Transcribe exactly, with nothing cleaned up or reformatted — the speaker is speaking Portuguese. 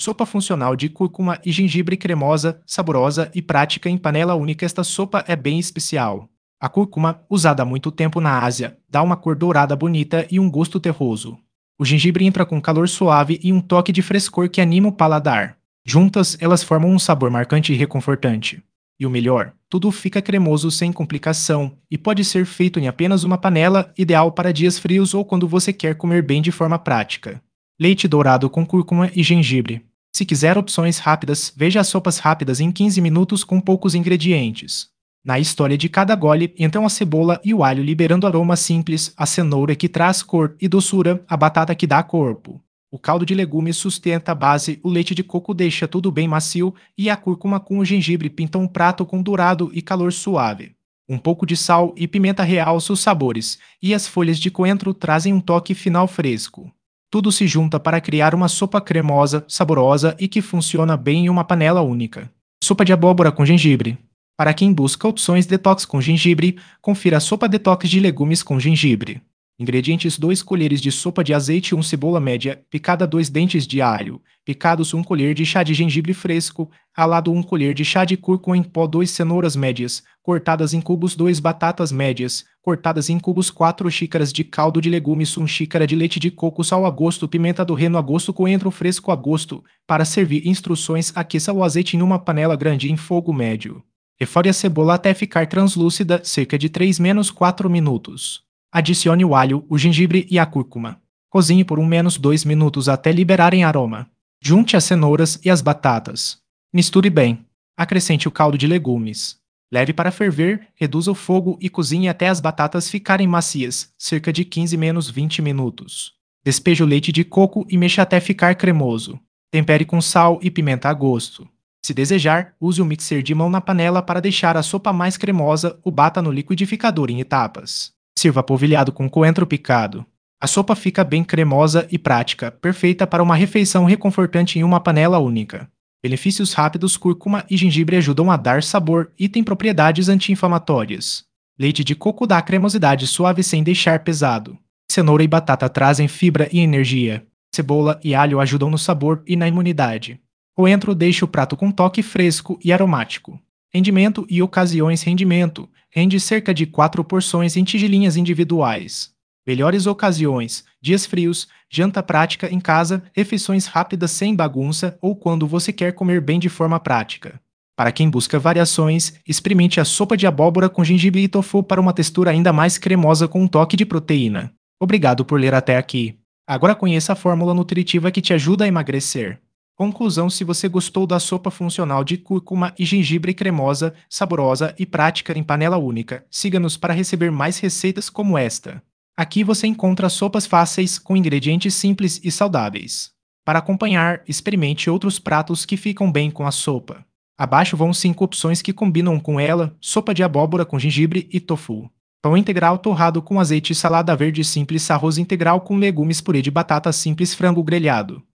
Sopa funcional de cúrcuma e gengibre cremosa, saborosa e prática em panela única. Esta sopa é bem especial. A cúrcuma, usada há muito tempo na Ásia, dá uma cor dourada bonita e um gosto terroso. O gengibre entra com calor suave e um toque de frescor que anima o paladar. Juntas, elas formam um sabor marcante e reconfortante. E o melhor, tudo fica cremoso sem complicação e pode ser feito em apenas uma panela, ideal para dias frios ou quando você quer comer bem de forma prática. Leite dourado com cúrcuma e gengibre. Se quiser opções rápidas, veja as sopas rápidas em quinze minutos com poucos ingredientes. Na história de cada gole, então a cebola e o alho liberando aroma simples, a cenoura que traz cor e doçura, a batata que dá corpo. O caldo de legumes sustenta a base, o leite de coco deixa tudo bem macio e a cúrcuma com o gengibre pinta um prato com dourado e calor suave. Um pouco de sal e pimenta realça os sabores, e as folhas de coentro trazem um toque final fresco. Tudo se junta para criar uma sopa cremosa, saborosa e que funciona bem em uma panela única. Sopa de abóbora com gengibre. Para quem busca opções detox com gengibre, confira a sopa detox de legumes com gengibre. Ingredientes: dois colheres de sopa de azeite, um cebola média, picada dois dentes de alho, picados um colher de chá de gengibre fresco, ralado um colher de chá de cúrcuma em pó, dois cenouras médias, cortadas em cubos, dois batatas médias, cortadas em cubos, quatro xícaras de caldo de legumes, uma xícara de leite de coco, sal a gosto, pimenta do reino a gosto, coentro fresco a gosto. Para servir, instruções: aqueça o azeite em uma panela grande em fogo médio. Refore a cebola até ficar translúcida, cerca de três a quatro minutos. Adicione o alho, o gengibre e a cúrcuma. Cozinhe por um a dois minutos até liberarem aroma. Junte as cenouras e as batatas. Misture bem. Acrescente o caldo de legumes. Leve para ferver, reduza o fogo e cozinhe até as batatas ficarem macias, cerca de quinze a vinte minutos. Despeje o leite de coco e mexa até ficar cremoso. Tempere com sal e pimenta a gosto. Se desejar, use um mixer de mão na panela para deixar a sopa mais cremosa ou bata no liquidificador em etapas. Sirva polvilhado com coentro picado. A sopa fica bem cremosa e prática, perfeita para uma refeição reconfortante em uma panela única. Benefícios rápidos: cúrcuma e gengibre ajudam a dar sabor e têm propriedades anti-inflamatórias. Leite de coco dá cremosidade suave sem deixar pesado. Cenoura e batata trazem fibra e energia. Cebola e alho ajudam no sabor e na imunidade. Coentro deixa o prato com toque fresco e aromático. Rendimento e ocasiões: rendimento. Rende cerca de quatro porções em tigelinhas individuais. Melhores ocasiões: dias frios, janta prática em casa, refeições rápidas sem bagunça ou quando você quer comer bem de forma prática. Para quem busca variações, experimente a sopa de abóbora com gengibre e tofu para uma textura ainda mais cremosa com um toque de proteína. Obrigado por ler até aqui. Agora conheça a fórmula nutritiva que te ajuda a emagrecer. Conclusão: se você gostou da sopa funcional de cúrcuma e gengibre cremosa, saborosa e prática em panela única, siga-nos para receber mais receitas como esta. Aqui você encontra sopas fáceis com ingredientes simples e saudáveis. Para acompanhar, experimente outros pratos que ficam bem com a sopa. Abaixo vão cinco opções que combinam com ela: sopa de abóbora com gengibre e tofu. Pão integral torrado com azeite, salada verde simples, arroz integral com legumes, purê de batata simples, frango grelhado.